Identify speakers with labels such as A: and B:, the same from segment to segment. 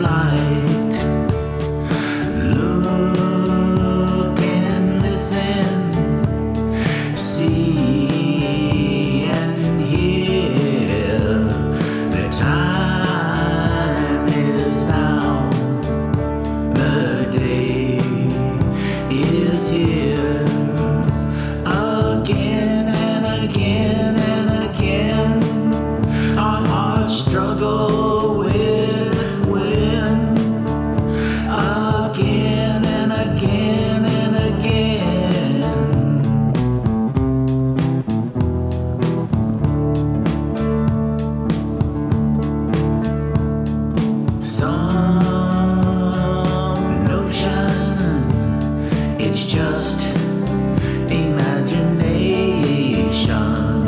A: light. Look and listen, see and hear. The time is now, the day is here. Again and again and again, our hearts struggle with when. Again and again and again. Some notion, it's just imagination.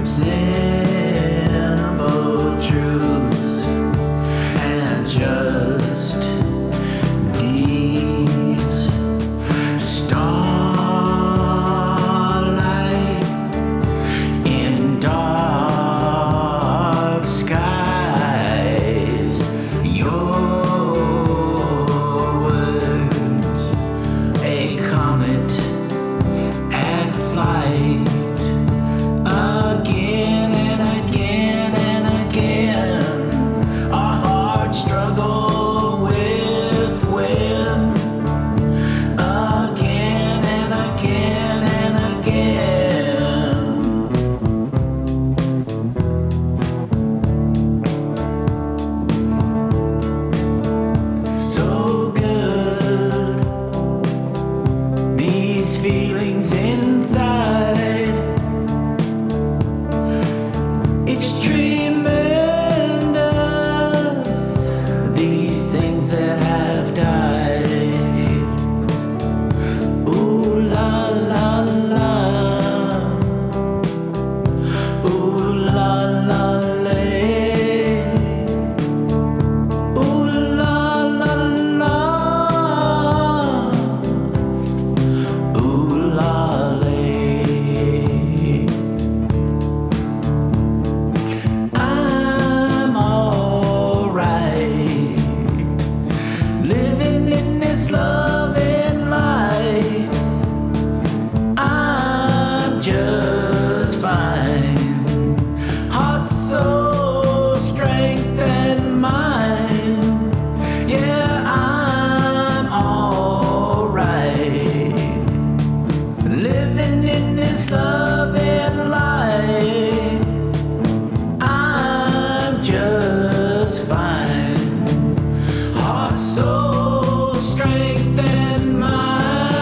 A: Simple truths and just deeds. Starlight in dark skies. Your words, a comet at flight. Again and again and again, our hearts struggle with when. Again and again and again. So good, these feelings inside. It's tremendous, these things that have died. Ooh la la la, ooh la la lay, ooh la la la, ooh la lay. I'm alright, living in this love and light. I'm just fine, heart, soul, strength and mind. Yeah, I'm alright, living in this love and light. I'm just fine, heart, soul, strength and mind.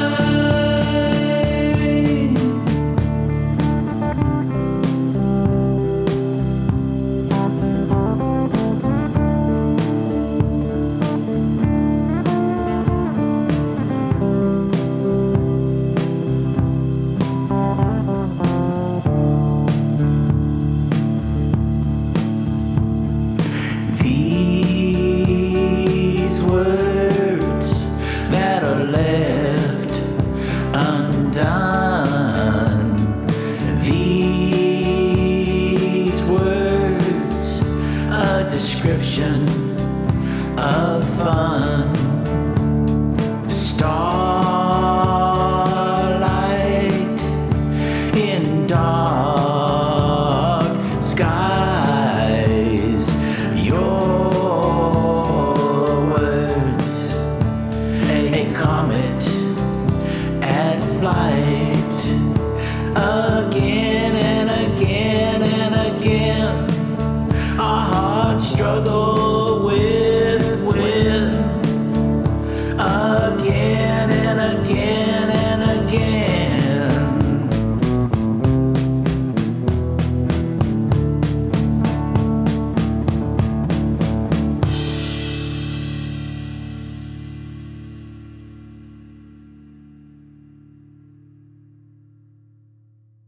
A: These words that are left undone. These words, a description of fun.